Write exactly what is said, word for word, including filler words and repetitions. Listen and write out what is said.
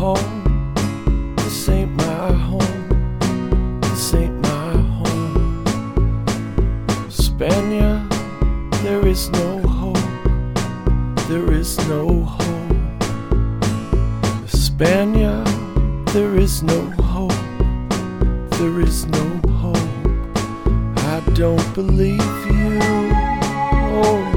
home. This ain't my home. This ain't my home. Spania, there is no hope. There is no hope. Spania, there is no hope. There is no hope. I don't believe you. Oh.